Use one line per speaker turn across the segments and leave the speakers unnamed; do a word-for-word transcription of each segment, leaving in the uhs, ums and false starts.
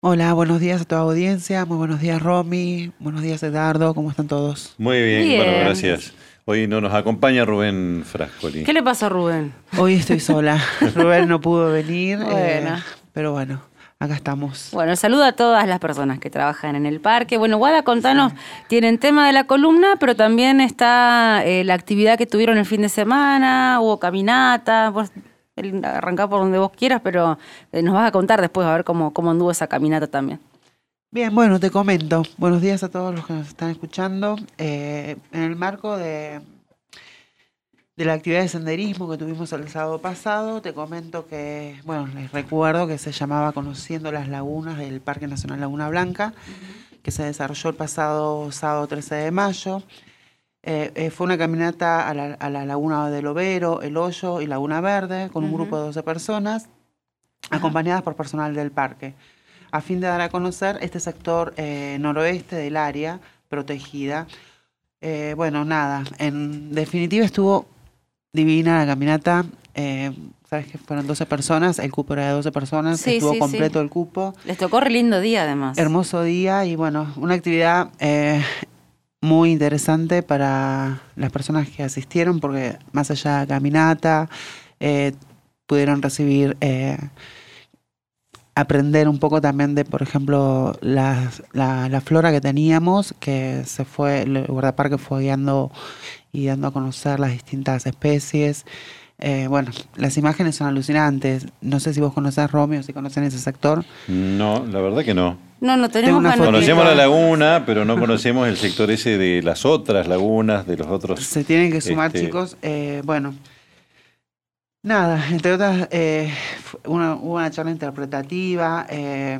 Hola, buenos días a toda audiencia, muy buenos días Romy, buenos días Edardo, ¿cómo están todos?
Muy bien,
Bien.
bueno, gracias. Hoy no nos acompaña Rubén Frascoli.
¿Qué le pasa a Rubén?
Hoy estoy sola, Rubén no pudo venir, eh,
Bueno.
pero bueno, acá estamos.
Bueno, saludo a todas las personas que trabajan en el parque. Bueno, Guada, contanos, tienen tema de la columna, pero también está eh, la actividad que tuvieron el fin de semana, hubo caminata, vos el- arrancá por donde vos quieras, pero eh, nos vas a contar después a ver cómo, cómo anduvo esa caminata también.
Bien, bueno, te comento, buenos días a todos los que nos están escuchando. Eh, en el marco de, de la actividad de senderismo que tuvimos el sábado pasado, te comento que, bueno, les recuerdo que se llamaba Conociendo las Lagunas del Parque Nacional Laguna Blanca, que se desarrolló el pasado sábado trece de mayo. Eh, eh, fue una caminata a la, a la Laguna del Overo, El Hoyo y Laguna Verde, con un
Ujú.
grupo de doce personas,
Ajá.
acompañadas por personal del parque, a fin de dar a conocer este sector eh, noroeste del área protegida. Eh, bueno, nada, en definitiva estuvo divina la caminata. Eh, sabes que fueron doce personas, el cupo era de doce personas,
Sí,
estuvo
sí,
completo
sí.
el cupo.
Les tocó re lindo día además.
Hermoso día y bueno, una actividad eh, muy interesante para las personas que asistieron, porque más allá de la caminata, eh, pudieron recibir, eh, aprender un poco también de, por ejemplo, las- la, la flora que teníamos, que se fue, el guardaparque fue guiando y dando a conocer las distintas especies. Eh, bueno, las imágenes son alucinantes. No sé si vos conocés Romeo, si conocen ese sector.
No, la verdad que no.
No, no tenemos
una
ganas de-
Conocemos la laguna, pero no conocemos el sector ese de las otras lagunas, de los otros.
Se tienen que sumar,
Este-
chicos. Eh, bueno, nada, entre otras, eh, fu- una, hubo una charla interpretativa. eh,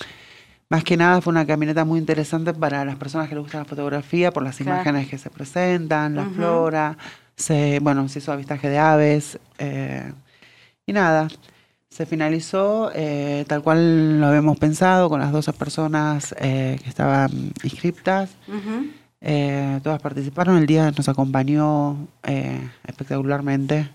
más que nada fue una caminata muy interesante para las personas que les gusta la fotografía, por las
Claro.
imágenes que se presentan, la
Ujú.
flora. Se, bueno, se hizo avistaje de aves. eh, y nada, se finalizó eh, tal cual lo habíamos pensado, con las doce personas eh, que estaban inscriptas.
Ujú.
Eh, todas participaron, el día nos acompañó eh, espectacularmente.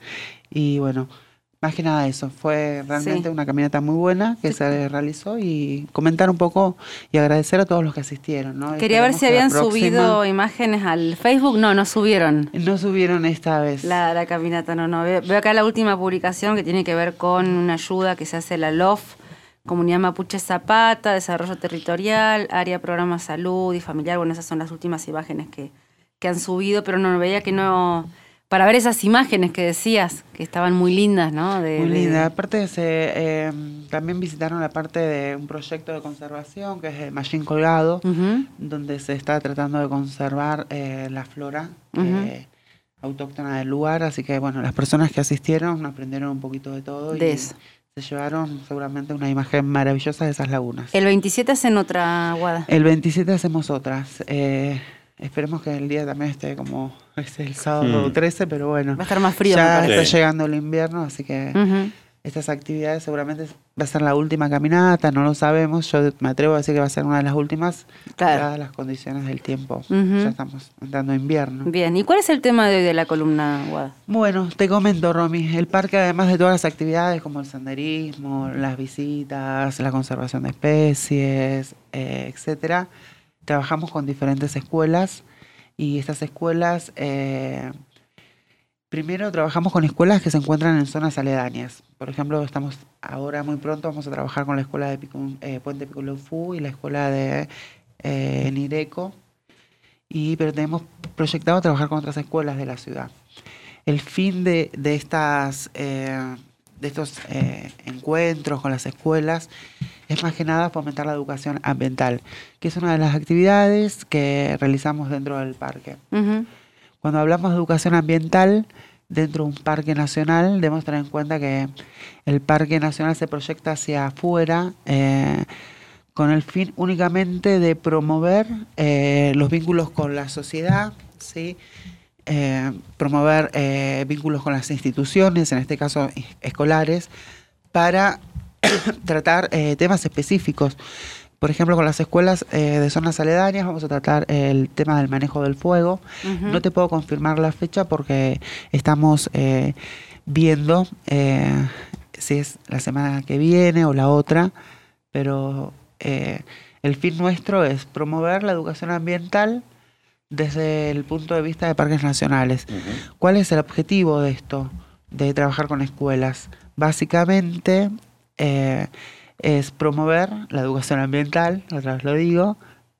Y bueno, más que nada eso, fue realmente
Sí.
una caminata muy buena que
Sí.
se realizó, y comentar un poco y agradecer a todos los que asistieron, ¿no?
Quería ver
Esperemos
si
que la
habían
próxima-
subido imágenes al Facebook. No, no subieron.
No subieron esta vez.
La, la caminata, no, no. Veo, veo acá la última publicación que tiene que ver con una ayuda que se hace la L O F, Comunidad Mapuche Zapata, Desarrollo Territorial, Área Programa Salud y Familiar. Bueno, esas son las últimas imágenes que, que han subido, pero no, veía que no... Para ver esas imágenes que decías, que estaban muy lindas, ¿no? De,
Muy
de-
linda. Aparte, se, eh, también visitaron la parte de un proyecto de conservación que es el Mallín Colgado,
Ujú.
donde se está tratando de conservar eh, la flora
Ujú.
eh, autóctona del lugar. Así que, bueno, las personas que asistieron aprendieron un poquito de todo
De
y
eso.
se llevaron seguramente una imagen maravillosa de esas lagunas.
El veintisiete hacen otra guada.
El veintisiete hacemos otras. Eh, esperemos que el día también esté como es el sábado
Hmm.
trece, pero bueno.
Va a estar más frío, me
Ya
parece.
está
Sí.
llegando el invierno, así que
Ujú.
estas actividades seguramente va a ser la última caminata, no lo sabemos. Yo me atrevo a decir que va a ser una de las últimas,
Claro.
dadas las condiciones del tiempo.
Ujú.
Ya estamos entrando a invierno.
Bien, ¿y cuál es el tema de hoy de la columna guada?
Bueno, te comento, Romy, el parque, además de todas las actividades como el senderismo, las visitas, la conservación de especies, eh, etcétera, trabajamos con diferentes escuelas, y estas escuelas, eh, primero trabajamos con escuelas que se encuentran en zonas aledañas. Por ejemplo, estamos ahora muy pronto vamos a trabajar con la escuela de Picu- eh, Puente Piculufú y la escuela de eh, Nireco, y pero tenemos proyectado trabajar con otras escuelas de la ciudad. El fin de, de estas eh, de estos eh, encuentros con las escuelas es más que nada fomentar la educación ambiental, que es una de las actividades que realizamos dentro del parque.
Ujú.
Cuando hablamos de educación ambiental dentro de un parque nacional, debemos tener en cuenta que el parque nacional se proyecta hacia afuera eh, con el fin únicamente de promover eh, los vínculos con la sociedad, ¿sí? Eh, promover eh, vínculos con las instituciones, en este caso eh, escolares, para tratar eh, temas específicos. Por ejemplo, con las escuelas eh, de zonas aledañas vamos a tratar el tema del manejo del fuego.
Ujú.
No te puedo confirmar la fecha porque estamos eh, viendo eh, si es la semana que viene o la otra, pero eh, el fin nuestro es promover la educación ambiental desde el punto de vista de parques nacionales.
Ujú.
¿Cuál es el objetivo de esto, de trabajar con escuelas? Básicamente eh, es promover la educación ambiental, otra vez lo digo,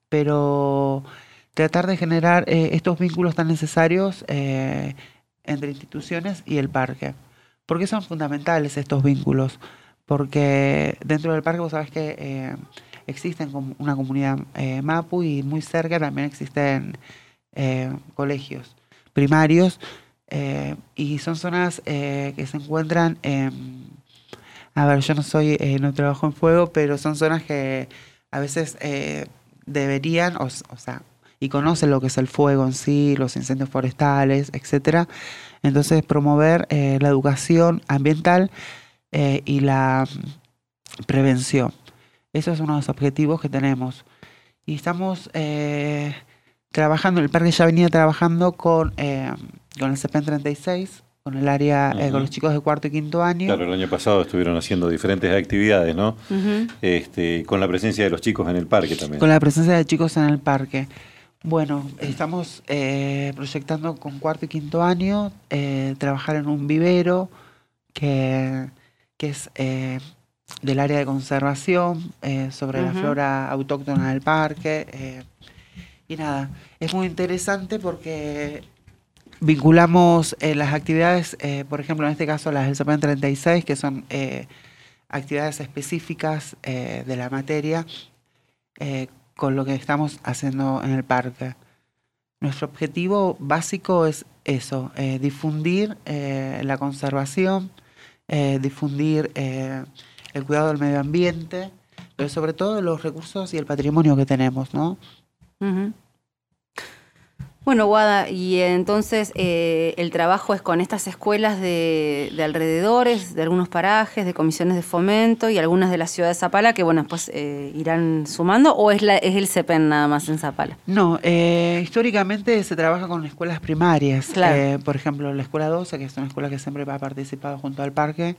pero tratar de generar eh, estos vínculos tan necesarios eh, entre instituciones y el parque. ¿Por qué son fundamentales estos vínculos? Porque dentro del parque vos sabés que eh, existen como una comunidad eh, mapu y muy cerca también existen eh, colegios primarios eh, y son zonas eh, que se encuentran en... A ver, yo no soy, eh, no trabajo en fuego, pero son zonas que a veces eh, deberían, o, o sea, y conocen lo que es el fuego en sí, los incendios forestales, etcétera. Entonces, promover eh, la educación ambiental eh, y la mm, prevención. Eso es uno de los objetivos que tenemos. Y estamos eh, trabajando, el parque ya venía trabajando con, eh, con el CEPEN treinta y seis, con el área, eh,
Ujú.
con los chicos de cuarto y quinto año.
Claro, el año pasado estuvieron haciendo diferentes actividades, ¿no?
Ujú.
Este, con la presencia de los chicos en el parque también.
Con la presencia de chicos en el parque. Bueno, estamos eh, proyectando con cuarto y quinto año eh, trabajar en un vivero que, que es eh, del área de conservación eh, sobre la
Ujú.
flora autóctona del parque. eh, y nada, es muy interesante porque vinculamos eh, las actividades, eh, por ejemplo, en este caso las del CEPEN treinta y seis, que son eh, actividades específicas eh, de la materia, eh, con lo que estamos haciendo en el parque. Nuestro objetivo básico es eso, eh, difundir eh, la conservación, eh, difundir eh, el cuidado del medio ambiente, pero sobre todo los recursos y el patrimonio que tenemos, ¿no?
Ujú. Bueno, Guada, y entonces eh, el trabajo es con estas escuelas de, de alrededores, de algunos parajes, de comisiones de fomento y algunas de la ciudad de Zapala que, bueno, después eh, irán sumando, ¿o es, la, es el CEPEN nada más en Zapala?
No, eh, históricamente se trabaja con escuelas primarias.
Claro.
Eh, por ejemplo, la escuela doce, que es una escuela que siempre ha participado junto al parque,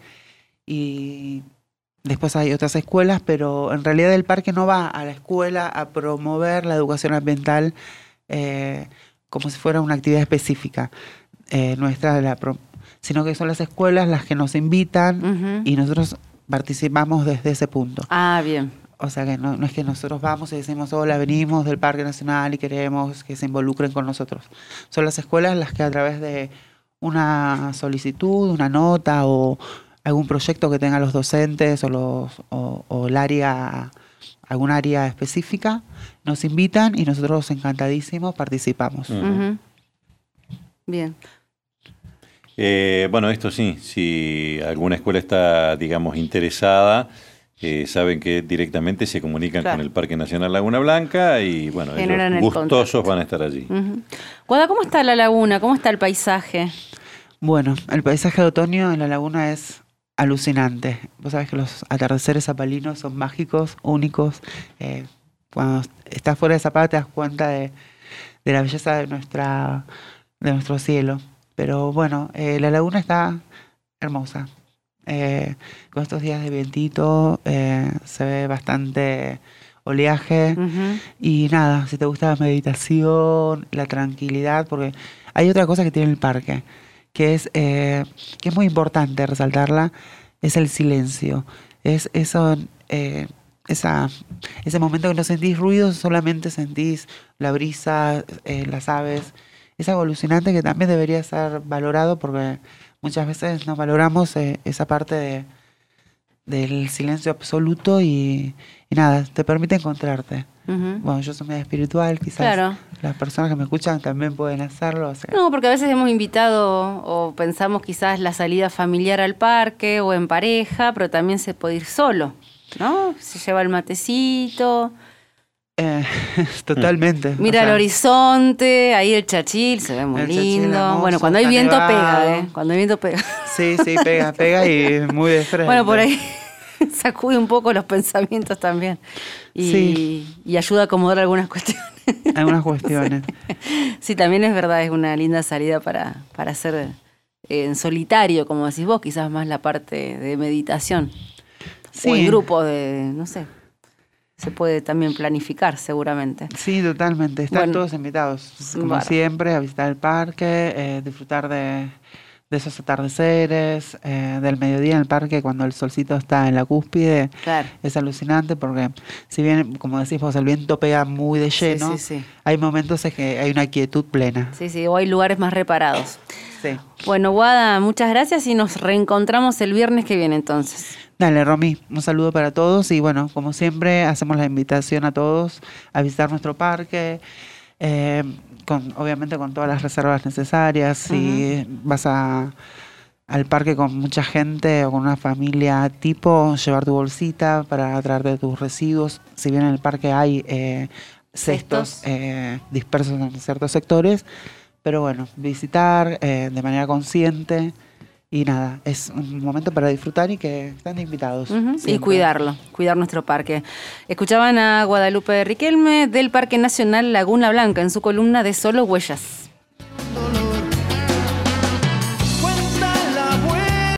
y después hay otras escuelas, pero en realidad el parque no va a la escuela a promover la educación ambiental eh, como si fuera una actividad específica eh, nuestra, de la pro- sino que son las escuelas las que nos invitan
Ujú.
y nosotros participamos desde ese punto.
Ah, bien.
O sea que no, no es que nosotros vamos y decimos, hola, venimos del Parque Nacional y queremos que se involucren con nosotros. Son las escuelas las que a través de una solicitud, una nota o algún proyecto que tengan los docentes o, los, o, o el área, algún área específica, nos invitan y nosotros encantadísimos participamos.
Ujú.
Ujú. Bien.
Eh, bueno, esto sí, si alguna escuela está, digamos, interesada, eh, saben que directamente se comunican
Claro.
con el Parque Nacional Laguna Blanca y, bueno,
Generan
ellos
el
gustosos
contacto.
van a estar allí.
Ujú. Guada, ¿cómo está la laguna? ¿Cómo está el paisaje?
Bueno, el paisaje de otoño en la laguna es alucinante. Vos sabés que los atardeceres zapalinos son mágicos, únicos. Eh, cuando estás fuera de Zapala te das cuenta de, de la belleza de nuestra de nuestro cielo. Pero bueno, eh, la laguna está hermosa. Eh, con estos días de vientito eh, se ve bastante oleaje.
Ujú.
Y nada, si te gusta la meditación, la tranquilidad, porque hay otra cosa que tiene el parque, que es, eh, que es muy importante resaltarla, es el silencio. Es eso, eh, esa, ese momento que no sentís ruido, solamente sentís la brisa, eh, las aves. Es algo alucinante que también debería ser valorado porque muchas veces no valoramos eh, esa parte de, del silencio absoluto y, y nada, te permite encontrarte.
Ujú.
Bueno, yo soy medio espiritual, quizás
Claro.
las personas que me escuchan también pueden hacerlo. O sea,
No, porque a veces hemos invitado o pensamos quizás la salida familiar al parque o en pareja, pero también se puede ir solo, ¿no? Se lleva el matecito,
eh, totalmente.
mira
o sea,
el horizonte, ahí el chachil, se ve muy
El chachil
lindo.
hermoso,
Bueno, cuando hay
está
viento
nevado.
pega, ¿eh? Cuando hay viento pega.
Sí, sí, pega, pega y muy de frente.
Bueno, por ahí sacude un poco los pensamientos también y,
Sí.
y ayuda a acomodar algunas cuestiones.
Algunas cuestiones.
Sí, también es verdad, es una linda salida para, para hacer eh, en solitario, como decís vos, quizás más la parte de meditación.
Sí.
O en grupo de, no sé. se puede también planificar seguramente.
Sí, totalmente. Están
Bueno,
todos invitados, como
bueno.
siempre, a visitar el parque, eh, disfrutar de, de esos atardeceres, eh, del mediodía en el parque cuando el solcito está en la cúspide.
Claro.
Es alucinante porque si bien, como decís vos, el viento pega muy de lleno,
Sí, sí, sí.
hay momentos en que hay una quietud plena.
Sí, sí, o hay lugares más reparados.
Sí.
Bueno, Guada, muchas gracias y nos reencontramos el viernes que viene entonces.
Dale, Romy, un saludo para todos y bueno, como siempre, hacemos la invitación a todos a visitar nuestro parque, eh, con, obviamente con todas las reservas necesarias. Si uh-huh. vas a, al parque con mucha gente o con una familia tipo, llevar tu bolsita para traerte tus residuos. Si bien en el parque hay eh, cestos eh, dispersos en ciertos sectores, pero bueno, visitar eh, de manera consciente. Y nada, es un momento para disfrutar y que están invitados.
Uh-huh. Y cuidarlo, cuidar nuestro parque. Escuchaban a Guadalupe Riquelme del Parque Nacional Laguna Blanca en su columna de Solo Huellas.